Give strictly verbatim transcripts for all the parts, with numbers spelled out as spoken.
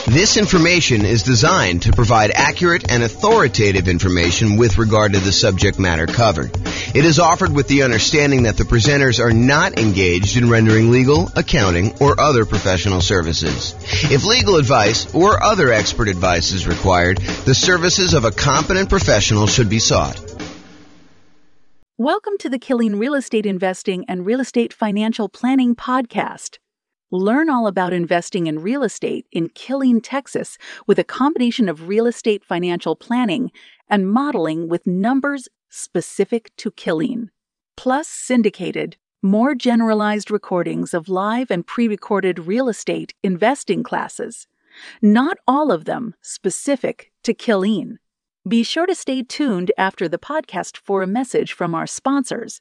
This information is designed to provide accurate and authoritative information with regard to the subject matter covered. It is offered with the understanding that the presenters are not engaged in rendering legal, accounting, or other professional services. If legal advice or other expert advice is required, the services of a competent professional should be sought. Welcome to the Killeen Real Estate Investing and Real Estate Financial Planning podcast. Learn all about investing in real estate in Killeen, Texas, with a combination of real estate financial planning and modeling with numbers specific to Killeen, plus syndicated, more generalized recordings of live and pre-recorded real estate investing classes, not all of them specific to Killeen. Be sure to stay tuned after the podcast for a message from our sponsors.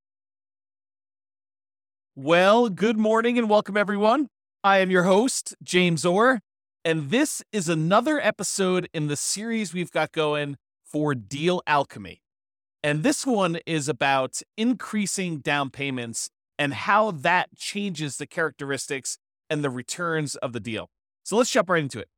Well, good morning and welcome, everyone. I am your host, James Orr, and this is another episode in the series we've got going for Deal Alchemy. And this one is about increasing down payments and how that changes the characteristics and the returns of the deal. So let's jump right into it.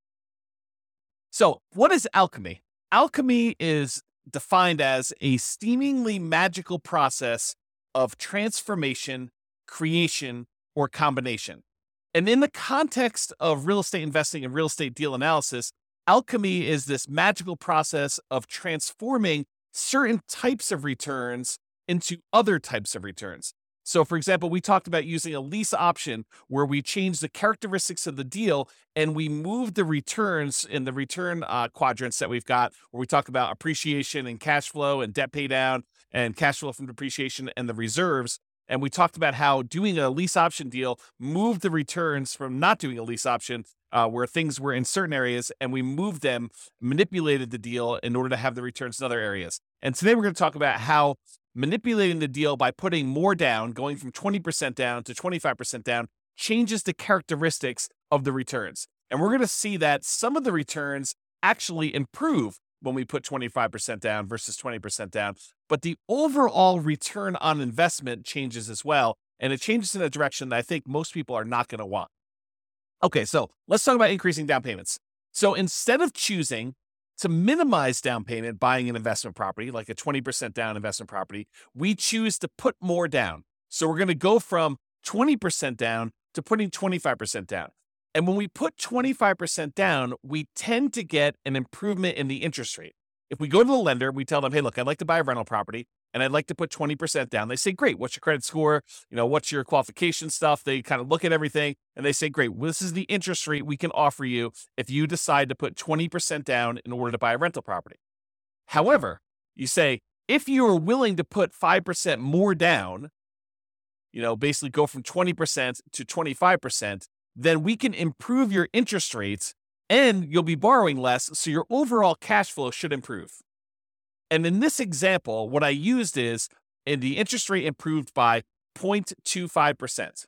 So what is alchemy? Alchemy is defined as a seemingly magical process of transformation, creation, or combination. And in the context of real estate investing and real estate deal analysis, alchemy is this magical process of transforming certain types of returns into other types of returns. So, for example, we talked about using a lease option where we change the characteristics of the deal and we move the returns in the return uh, quadrants that we've got, where we talk about appreciation and cash flow and debt pay down and cash flow from depreciation and the reserves. And we talked about how doing a lease option deal moved the returns from not doing a lease option uh, where things were in certain areas, and we moved them, manipulated the deal in order to have the returns in other areas. And today we're going to talk about how manipulating the deal by putting more down, going from twenty percent down to twenty-five percent down, changes the characteristics of the returns. And we're going to see that some of the returns actually improve when we put twenty-five percent down versus twenty percent down. But the overall return on investment changes as well. And it changes in a direction that I think most people are not going to want. Okay, so let's talk about increasing down payments. So instead of choosing to minimize down payment buying an investment property, like a twenty percent down investment property, we choose to put more down. So we're going to go from twenty percent down to putting twenty-five percent down. And when we put twenty-five percent down, we tend to get an improvement in the interest rate. If we go to the lender, we tell them, hey, look, I'd like to buy a rental property and I'd like to put twenty percent down. They say, great, what's your credit score? You know, what's your qualification stuff? They kind of look at everything and they say, great, well, this is the interest rate we can offer you if you decide to put twenty percent down in order to buy a rental property. However, you say, if you are willing to put five percent more down, you know, basically go from twenty percent to twenty-five percent, then we can improve your interest rates and you'll be borrowing less, so your overall cash flow should improve. And in this example, what I used is, and the interest rate improved by zero point two five percent.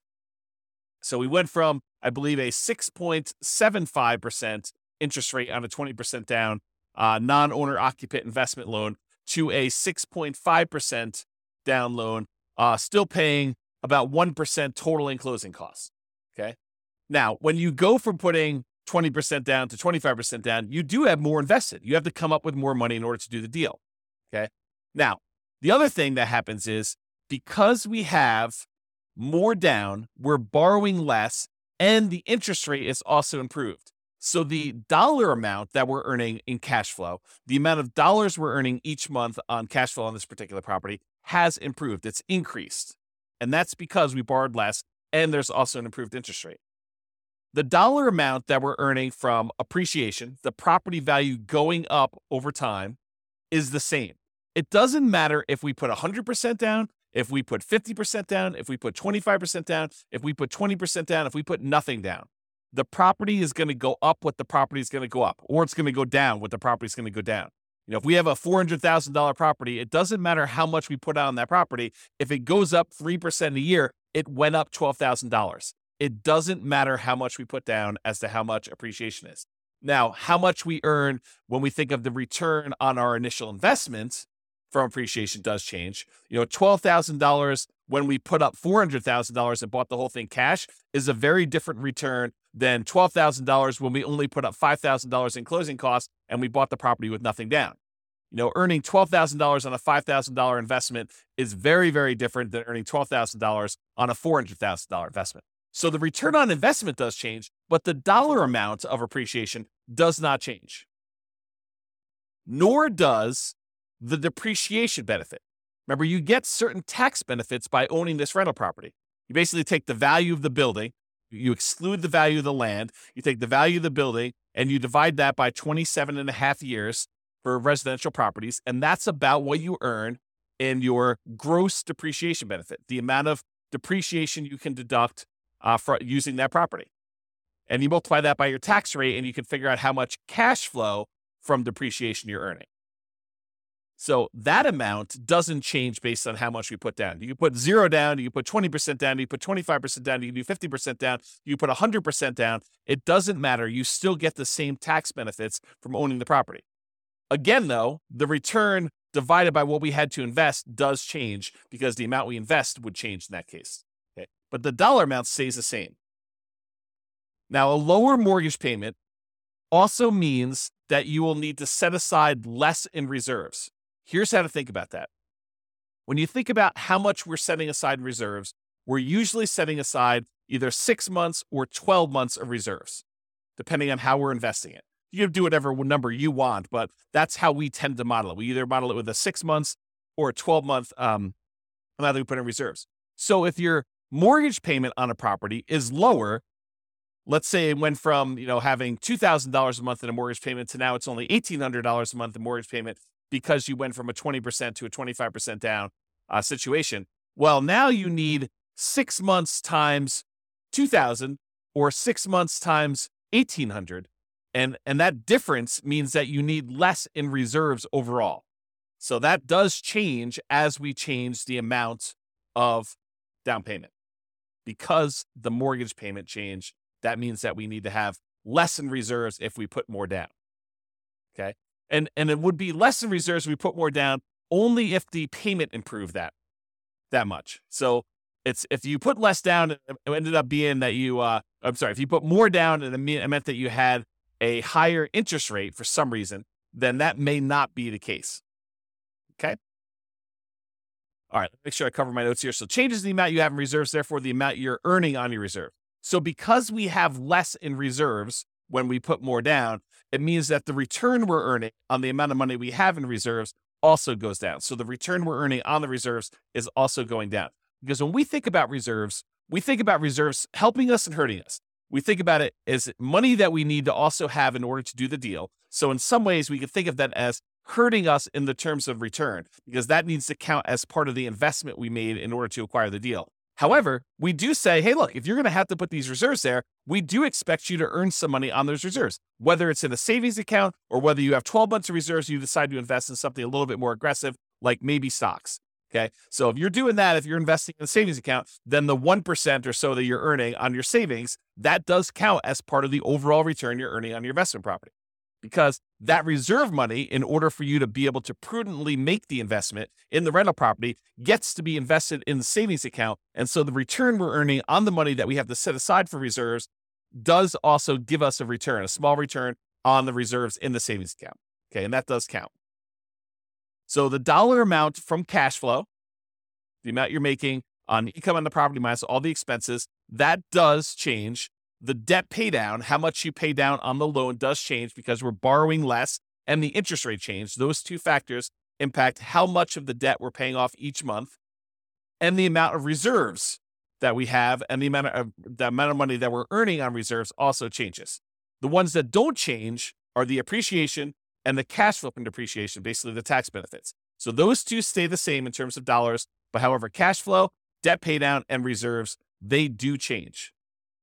So we went from, I believe, a six point seven five percent interest rate on a twenty percent down uh, non-owner occupant investment loan to a six point five percent down loan, uh, still paying about one percent total in closing costs. Okay. Now, when you go from putting twenty percent down to twenty-five percent down, you do have more invested. You have to come up with more money in order to do the deal. Okay. Now, the other thing that happens is because we have more down, we're borrowing less and the interest rate is also improved. So the dollar amount that we're earning in cash flow, the amount of dollars we're earning each month on cash flow on this particular property has improved. It's increased. And that's because we borrowed less and there's also an improved interest rate. The dollar amount that we're earning from appreciation, the property value going up over time, is the same. It doesn't matter if we put one hundred percent down, if we put fifty percent down, if we put twenty-five percent down, if we put twenty percent down, if we put nothing down. The property is going to go up what the property is going to go up, or it's going to go down what the property is going to go down. You know, if we have a four hundred thousand dollars property, it doesn't matter how much we put out on that property. If it goes up three percent a year, it went up twelve thousand dollars. It doesn't matter how much we put down as to how much appreciation is. Now, how much we earn when we think of the return on our initial investment from appreciation does change. You know, twelve thousand dollars when we put up four hundred thousand dollars and bought the whole thing cash is a very different return than twelve thousand dollars when we only put up five thousand dollars in closing costs and we bought the property with nothing down. You know, earning twelve thousand dollars on a five thousand dollars investment is very, very different than earning twelve thousand dollars on a four hundred thousand dollars investment. So the return on investment does change, but the dollar amount of appreciation does not change. Nor does the depreciation benefit. Remember, you get certain tax benefits by owning this rental property. You basically take the value of the building, you exclude the value of the land, you take the value of the building, and you divide that by twenty-seven and a half years for residential properties, and that's about what you earn in your gross depreciation benefit, the amount of depreciation you can deduct uh, for using that property. And you multiply that by your tax rate, and you can figure out how much cash flow from depreciation you're earning. So that amount doesn't change based on how much we put down. You can put zero down, you can put twenty percent down, you can put twenty-five percent down, you can do fifty percent down, you can put one hundred percent down. It doesn't matter. You still get the same tax benefits from owning the property. Again, though, the return divided by what we had to invest does change because the amount we invest would change in that case. Okay? But the dollar amount stays the same. Now, a lower mortgage payment also means that you will need to set aside less in reserves. Here's how to think about that. When you think about how much we're setting aside in reserves, we're usually setting aside either six months or twelve months of reserves, depending on how we're investing it. You can do whatever number you want, but that's how we tend to model it. We either model it with a six months or a twelve month um, amount that we put in reserves. So if your mortgage payment on a property is lower, let's say it went from, you know, having two thousand dollars a month in a mortgage payment to now it's only eighteen hundred dollars a month in mortgage payment because you went from a twenty percent to a twenty-five percent down uh, situation. Well, now you need six months times two thousand or six months times eighteen hundred. And, and that difference means that you need less in reserves overall. So that does change as we change the amount of down payment. Because the mortgage payment changed, that means that we need to have less in reserves if we put more down. Okay. And, and it would be less in reserves if we put more down only if the payment improved that, that much. So it's, if you put less down, it ended up being that you, uh, I'm sorry, if you put more down and it meant that you had a higher interest rate for some reason, then that may not be the case. Okay. All right. Make sure I cover my notes here. So changes the amount you have in reserves, therefore the amount you're earning on your reserve. So because we have less in reserves when we put more down, it means that the return we're earning on the amount of money we have in reserves also goes down. So the return we're earning on the reserves is also going down. Because when we think about reserves, we think about reserves helping us and hurting us. We think about it as money that we need to also have in order to do the deal. So in some ways, we can think of that as hurting us in the terms of return, because that needs to count as part of the investment we made in order to acquire the deal. However, we do say, hey, look, if you're going to have to put these reserves there, we do expect you to earn some money on those reserves, whether it's in a savings account or whether you have twelve months of reserves, you decide to invest in something a little bit more aggressive, like maybe stocks. Okay. So if you're doing that, if you're investing in a savings account, then the one percent or so that you're earning on your savings, that does count as part of the overall return you're earning on your investment property. Because that reserve money, in order for you to be able to prudently make the investment in the rental property, gets to be invested in the savings account. And so the return we're earning on the money that we have to set aside for reserves does also give us a return, a small return on the reserves in the savings account. Okay. And that does count. So the dollar amount from cash flow, the amount you're making on income on the property minus all the expenses, that does change. The debt pay down, how much you pay down on the loan, does change because we're borrowing less, and the interest rate change. Those two factors impact how much of the debt we're paying off each month, and the amount of reserves that we have, and the amount of the amount of money that we're earning on reserves also changes. The ones that don't change are the appreciation and the cash flow from depreciation, basically the tax benefits. So those two stay the same in terms of dollars, but however, cash flow, debt pay down, and reserves, they do change.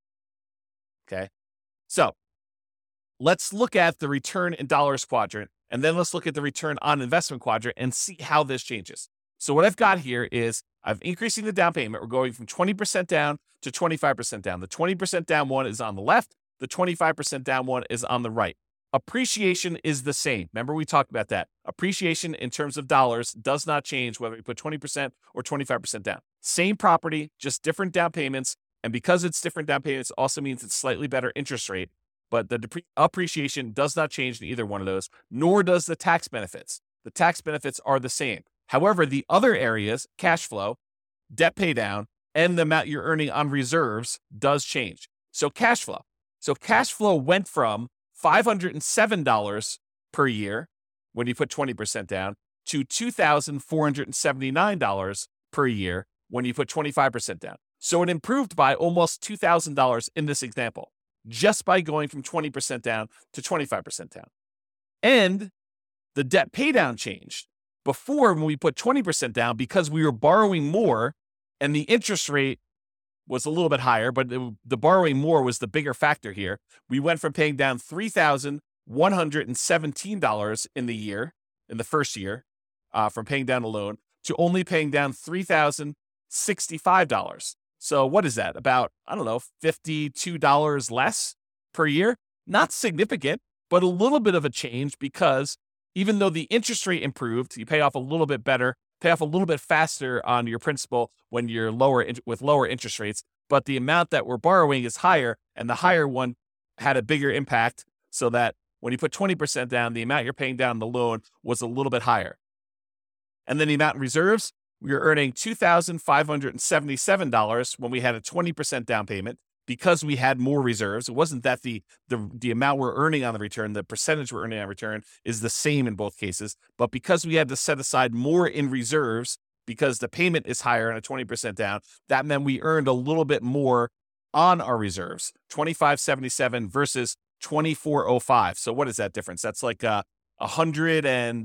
Okay. So let's look at the return in dollars quadrant, and then let's look at the return on investment quadrant and see how this changes. So what I've got here is I'm increasing the down payment. We're going from twenty percent down to twenty-five percent down. The twenty percent down one is on the left. The twenty-five percent down one is on the right. Appreciation is the same. Remember, we talked about that. Appreciation in terms of dollars does not change whether we put twenty percent or twenty-five percent down. Same property, just different down payments, And because it's different down payments, also means it's slightly better interest rate. But the depre- appreciation does not change in either one of those, nor does the tax benefits. The tax benefits are the same. However, the other areas, cash flow, debt pay down, and the amount you're earning on reserves does change. So cash flow. So cash flow went from five hundred seven dollars per year when you put twenty percent down to two thousand four hundred seventy-nine dollars per year when you put twenty-five percent down. So it improved by almost two thousand dollars in this example, just by going from twenty percent down to twenty-five percent down. And the debt pay down changed. Before, when we put twenty percent down, because we were borrowing more and the interest rate was a little bit higher, but it, the borrowing more was the bigger factor here. We went from paying down three thousand one hundred seventeen dollars in the year, in the first year, uh, from paying down a loan, to only paying down three thousand sixty-five dollars. So what is that? About, I don't know, fifty-two dollars less per year? Not significant, but a little bit of a change, because even though the interest rate improved, you pay off a little bit better, pay off a little bit faster on your principal when you're lower with lower interest rates, but the amount that we're borrowing is higher, and the higher one had a bigger impact, so that when you put twenty percent down, the amount you're paying down the loan was a little bit higher. And then the amount in reserves, we were earning two thousand five hundred seventy-seven dollars when we had a twenty percent down payment, because we had more reserves. It wasn't that the, the, the amount we're earning on the return, the percentage we're earning on return is the same in both cases, but because we had to set aside more in reserves because the payment is higher on a twenty percent down, that meant we earned a little bit more on our reserves, twenty-five seventy-seven versus twenty-four oh five. So what is that difference? That's like uh, one hundred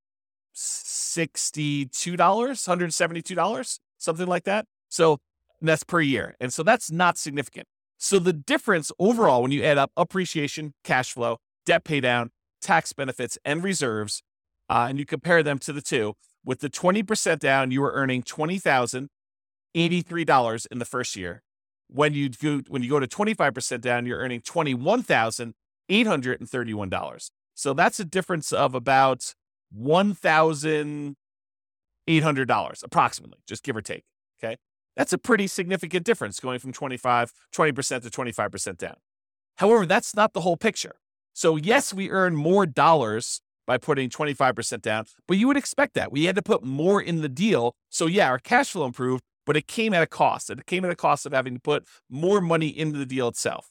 sixty-two dollars, one hundred seventy-two dollars, something like that. So that's per year. And so that's not significant. So the difference overall, when you add up appreciation, cash flow, debt pay down, tax benefits, and reserves, uh, and you compare them to the two, with the twenty percent down, you were earning twenty thousand eighty-three dollars in the first year. When you go, when you go to twenty-five percent down, you're earning twenty-one thousand eight hundred thirty-one dollars. So that's a difference of about one thousand eight hundred dollars approximately, just give or take. Okay. That's a pretty significant difference, going from twenty-five, twenty percent to twenty-five percent down. However, that's not the whole picture. So yes, we earn more dollars by putting twenty-five percent down, but you would expect that. We had to put more in the deal. So yeah, our cash flow improved, but it came at a cost. It came at a cost of having to put more money into the deal itself.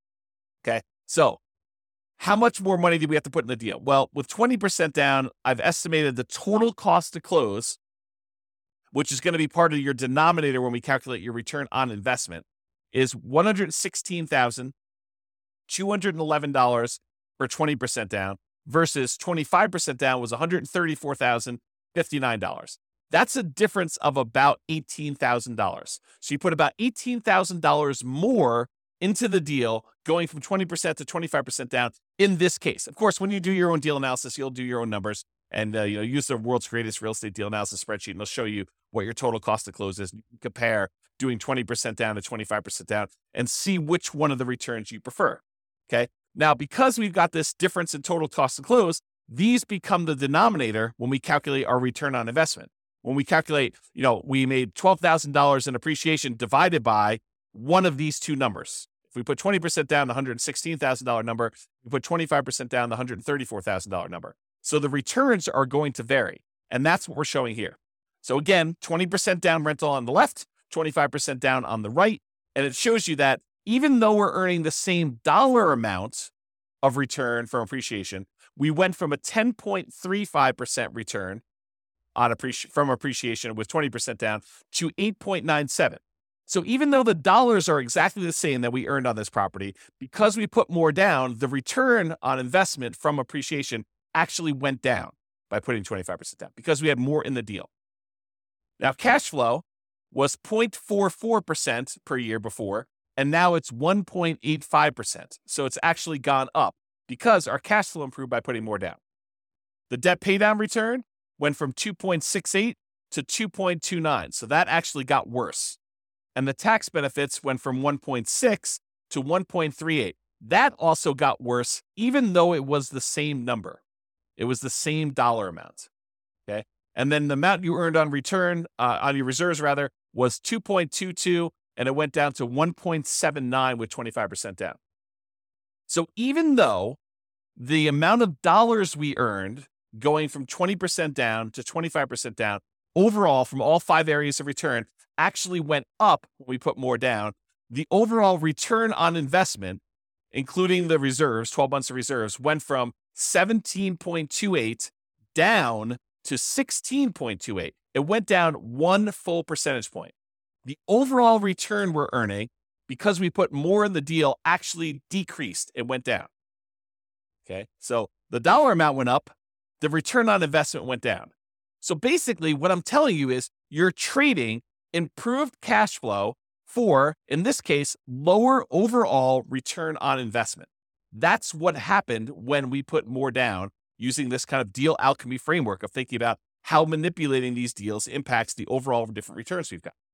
Okay. So how much more money did we have to put in the deal? Well, with twenty percent down, I've estimated the total cost to close, which is going to be part of your denominator when we calculate your return on investment, is one hundred sixteen thousand two hundred eleven dollars for twenty percent down, versus twenty-five percent down was one hundred thirty-four thousand fifty-nine dollars. That's a difference of about eighteen thousand dollars. So you put about eighteen thousand dollars more into the deal, going from twenty percent to twenty-five percent down in this case. Of course, when you do your own deal analysis, you'll do your own numbers and uh, you know, use the world's greatest real estate deal analysis spreadsheet, and it'll show you what your total cost to close is. You can compare doing twenty percent down to twenty-five percent down and see which one of the returns you prefer. Okay. Now, because we've got this difference in total cost to close, these become the denominator when we calculate our return on investment. When we calculate, you know, we made twelve thousand dollars in appreciation divided by one of these two numbers. If we put twenty percent down, the one hundred sixteen thousand dollars number, we put twenty-five percent down, the one hundred thirty-four thousand dollars number. So the returns are going to vary. And that's what we're showing here. So again, twenty percent down rental on the left, twenty-five percent down on the right. And it shows you that even though we're earning the same dollar amount of return from appreciation, we went from a ten point three five percent return on appreci- from appreciation with twenty percent down to eight point nine seven. So even though the dollars are exactly the same that we earned on this property, because we put more down, the return on investment from appreciation actually went down by putting twenty-five percent down because we had more in the deal. Now, cash flow was zero point four four percent per year before, and now it's one point eight five percent. So it's actually gone up because our cash flow improved by putting more down. The debt paydown return went from two point six eight to two point two nine. So that actually got worse. And the tax benefits went from one point six to one point three eight. That also got worse, even though it was the same number. It was the same dollar amount. Okay. And then the amount you earned on return, uh, on your reserves rather, was two point two two and it went down to one point seven nine with twenty-five percent down. So even though the amount of dollars we earned going from twenty percent down to twenty-five percent down, overall from all five areas of return actually went up when we put more down, the overall return on investment, including the reserves, twelve months of reserves, went from seventeen point two eight down to sixteen point two eight. It went down one full percentage point. The overall return we're earning, because we put more in the deal, actually decreased. It went down. Okay, so the dollar amount went up, the return on investment went down. So basically, what I'm telling you is you're trading improved cash flow for, in this case, lower overall return on investment. That's what happened when we put more down using this kind of deal alchemy framework of thinking about how manipulating these deals impacts the overall different returns we've got.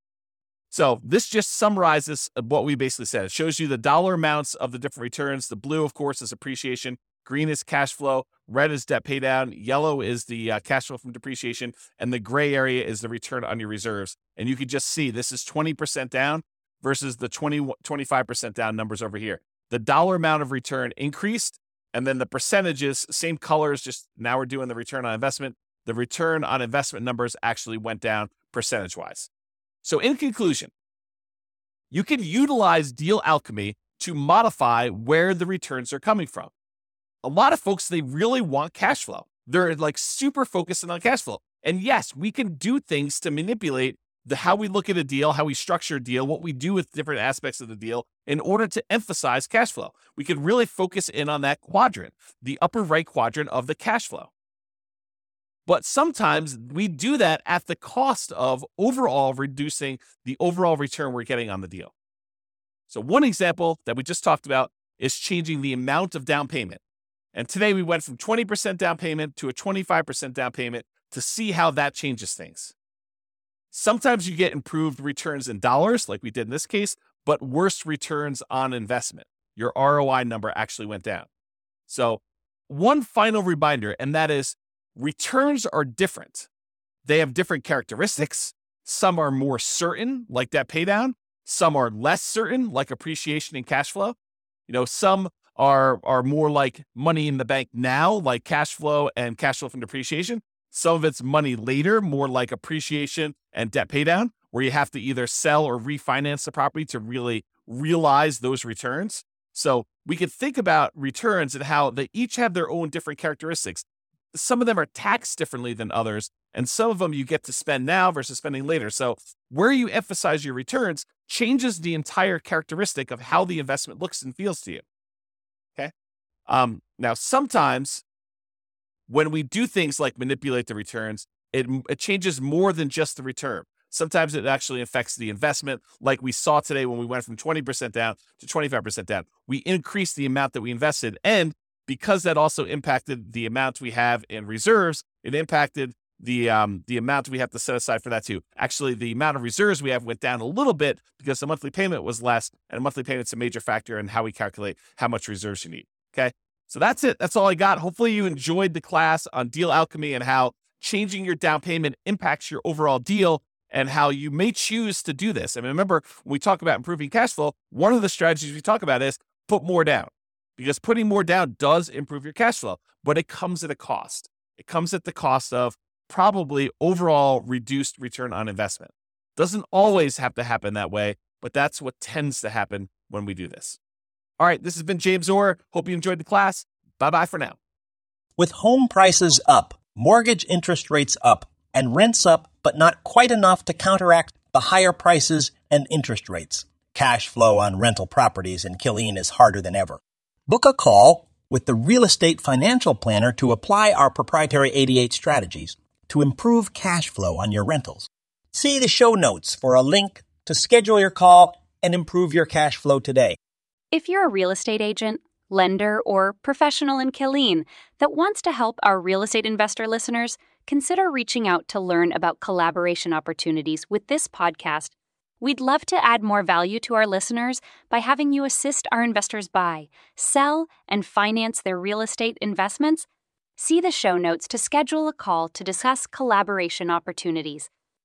So this just summarizes what we basically said. It shows you the dollar amounts of the different returns. The blue, of course, is appreciation. Green is cash flow. Red is debt pay down. Yellow is the uh, cash flow from depreciation. And the gray area is the return on your reserves. And you can just see this is twenty percent down versus the twenty, twenty-five percent down numbers over here. The dollar amount of return increased. And then the percentages, same colors, just now we're doing the return on investment. The return on investment numbers actually went down percentage-wise. So in conclusion, you can utilize deal alchemy to modify where the returns are coming from. A lot of folks, they really want cash flow. They're like super focused on cash flow. And yes, we can do things to manipulate the how we look at a deal, how we structure a deal, what we do with different aspects of the deal in order to emphasize cash flow. We can really focus in on that quadrant, the upper right quadrant of the cash flow. But sometimes we do that at the cost of overall reducing the overall return we're getting on the deal. So one example that we just talked about is changing the amount of down payment. And today we went from twenty percent down payment to a twenty-five percent down payment to see how that changes things. Sometimes you get improved returns in dollars, like we did in this case, but worse returns on investment. Your R O I number actually went down. So one final reminder, and that is returns are different. They have different characteristics. Some are more certain, like debt paydown. Some are less certain, like appreciation and cash flow. You know, some are, are more like money in the bank now, like cash flow and cash flow from depreciation. Some of it's money later, more like appreciation and debt paydown, where you have to either sell or refinance the property to really realize those returns. So we could think about returns and how they each have their own different characteristics. Some of them are taxed differently than others, and some of them you get to spend now versus spending later. So where you emphasize your returns changes the entire characteristic of how the investment looks and feels to you. Okay. Um, now, sometimes when we do things like manipulate the returns, it, it changes more than just the return. Sometimes it actually affects the investment, like we saw today when we went from twenty percent down to twenty-five percent down. We increased the amount that we invested, and because that also impacted the amount we have in reserves, it impacted the um, the amount we have to set aside for that too. Actually, the amount of reserves we have went down a little bit because the monthly payment was less, and monthly payment's a major factor in how we calculate how much reserves you need. Okay, so that's it. That's all I got. Hopefully you enjoyed the class on deal alchemy and how changing your down payment impacts your overall deal and how you may choose to do this. And remember, when we talk about improving cash flow, one of the strategies we talk about is put more down. Because putting more down does improve your cash flow, but it comes at a cost. It comes at the cost of probably overall reduced return on investment. Doesn't always have to happen that way, but that's what tends to happen when we do this. All right, this has been James Orr. Hope you enjoyed the class. Bye-bye for now. With home prices up, mortgage interest rates up, and rents up, but not quite enough to counteract the higher prices and interest rates, cash flow on rental properties in Killeen is harder than ever. Book a call with the Real Estate Financial Planner to apply our proprietary eighty-eight strategies to improve cash flow on your rentals. See the show notes for a link to schedule your call and improve your cash flow today. If you're a real estate agent, lender, or professional in Killeen that wants to help our real estate investor listeners, consider reaching out to learn about collaboration opportunities with this podcast. We'd love to add more value to our listeners by having you assist our investors buy, sell, and finance their real estate investments. See the show notes to schedule a call to discuss collaboration opportunities.